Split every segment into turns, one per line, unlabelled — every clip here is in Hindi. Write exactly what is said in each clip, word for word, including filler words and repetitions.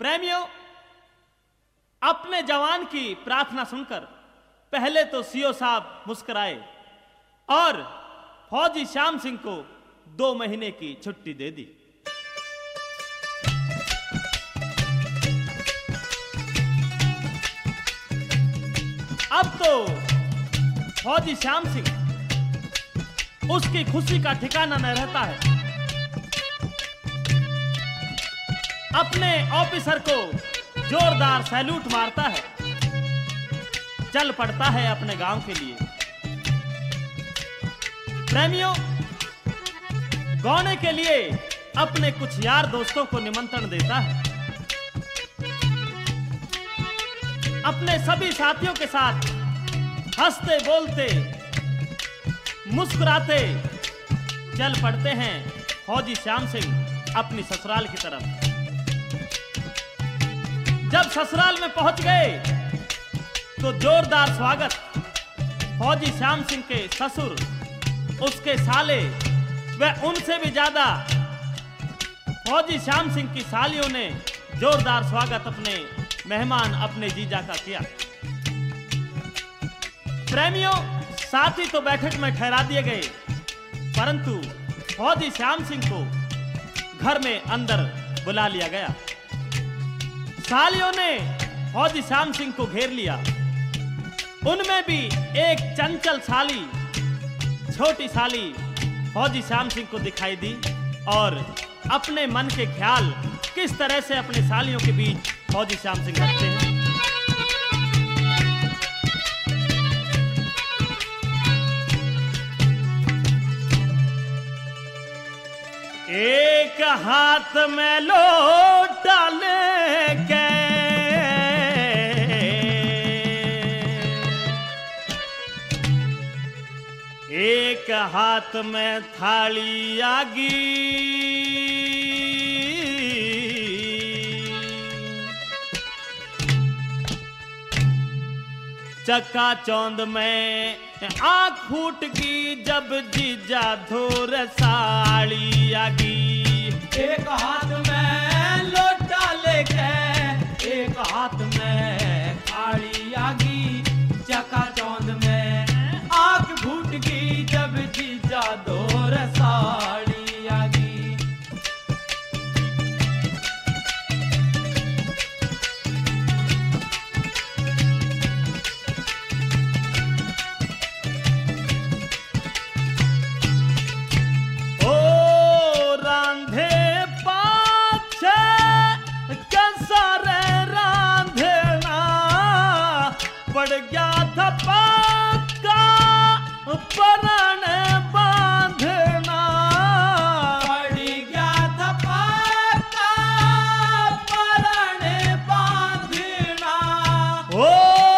प्रेमियों, अपने जवान की प्रार्थना सुनकर पहले तो सीओ साहब मुस्कुराए और फौजी श्याम सिंह को दो महीने की छुट्टी दे दी। अब तो फौजी श्याम सिंह उसकी खुशी का ठिकाना न रहता है। अपने ऑफिसर को जोरदार सैल्यूट मारता है, चल पड़ता है अपने गांव के लिए। प्रेमियों, गौने के लिए अपने कुछ यार दोस्तों को निमंत्रण देता है। अपने सभी साथियों के साथ हंसते बोलते मुस्कुराते चल पड़ते हैं फौजी श्याम सिंह अपनी ससुराल की तरफ। जब ससुराल में पहुंच गए तो जोरदार स्वागत फौजी श्याम सिंह के ससुर, उसके साले व उनसे भी ज्यादा फौजी श्याम सिंह की सालियों ने जोरदार स्वागत अपने मेहमान अपने जीजा का किया। प्रेमियों, साथी तो बैठक में ठहरा दिए गए, परंतु फौजी श्याम सिंह को घर में अंदर बुला लिया गया। सालियों ने फौजी श्याम सिंह को घेर लिया। उनमें भी एक चंचल साली, छोटी साली फौजी श्याम सिंह को दिखाई दी और अपने मन के ख्याल किस तरह से अपने सालियों के बीच फौजी श्याम सिंह रखते हैं। एक हाथ में लोटा लेके एक हाथ में थाली आगी, चक्का चौंद में आँख फूट गई जब जीजा धोर साड़ी आगी।
एक हाथ में लोटा लेके एक हाथ में थाली आगी, चक्का चौंद में आँख फूट गई जब जीजा धोर साड़ी आगी।
पड़ गया था पक्का परान बांधना,
पड़ गया था पक्का परान बांधना।
ओ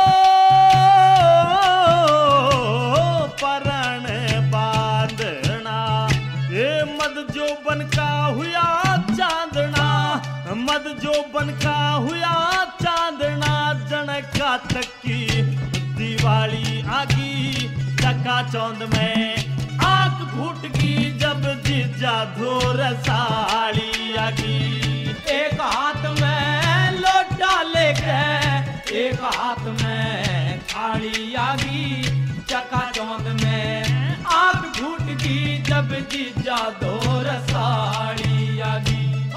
परान बांधना, ये मद जो बन का हुआ चांदना, मद जो बन का हुआ चांदना, जनका तक की दिवाली आगी, चक्का चौंद में आँख फूट गई जब जीजा धोर साड़ी आगी।
एक हाथ में लोटा लेके एक हाथ में थाली आगी, चक्का चौंद में आँख फूट गई जब जीजा धोर साड़ी आगी।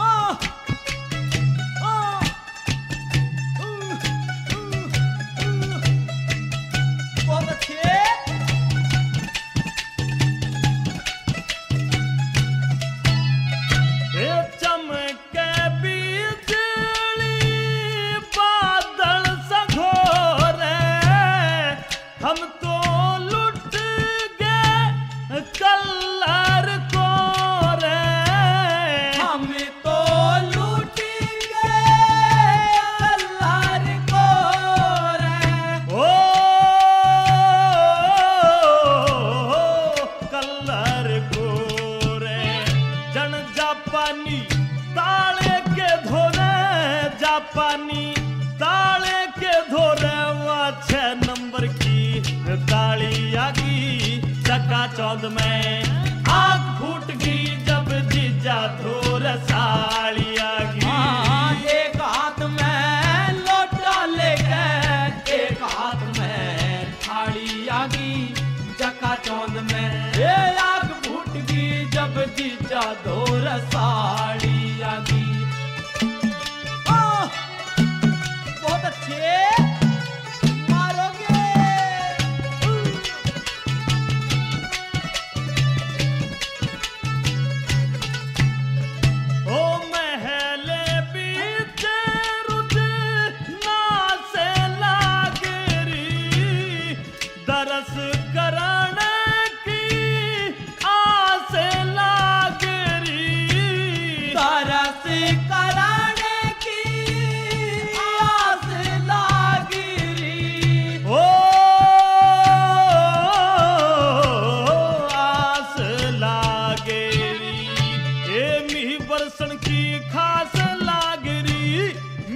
पानी ताले के धोरे छह नंबर की ताली आगी, चक्का चौंद में आग फूट गई जब जीजा धोर साड़ी आगी।
एक हाथ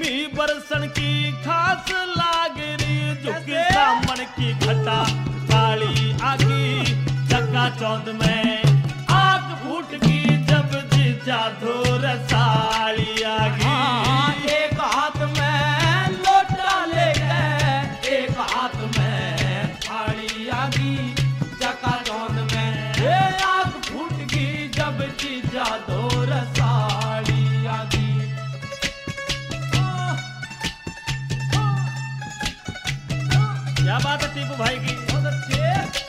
बरसन की खास लागरी झुकी
कैसे?
सामन की घटा काली आगी चक्का चौंध में आग फूट की जब जीजा धोर साली आगी।
हाँ, एक हाथ में लोटा लेके एक हाथ में थाली आगी चकाचौंध में ये आग फूट गई जब जीजा धोर साली आगी।
क्या बात है टीपू भाई की।
बहुत अच्छे।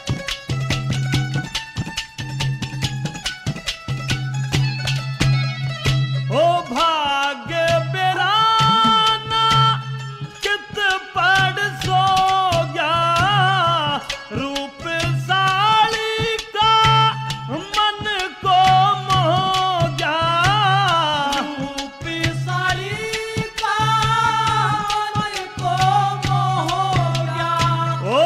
ओ भाग्य बेराना कित पड़ सो गया रूप साली का मन को मोह गया।
रूप साली का मन को मोह गया।
ओ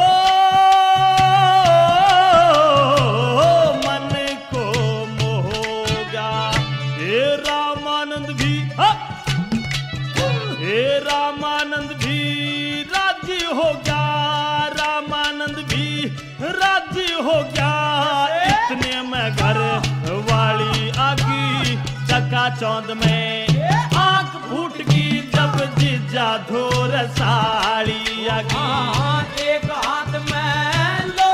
मन को मोह गया। हे रामानंद भी हा! हे रामानंद भी राजी हो गया। रामानंद भी राजी हो गया। इतने में घर वाली आगी चका चौंध में आग फूट गई जब जीजा धोर साली आगी।
हाँ, एक हाथ में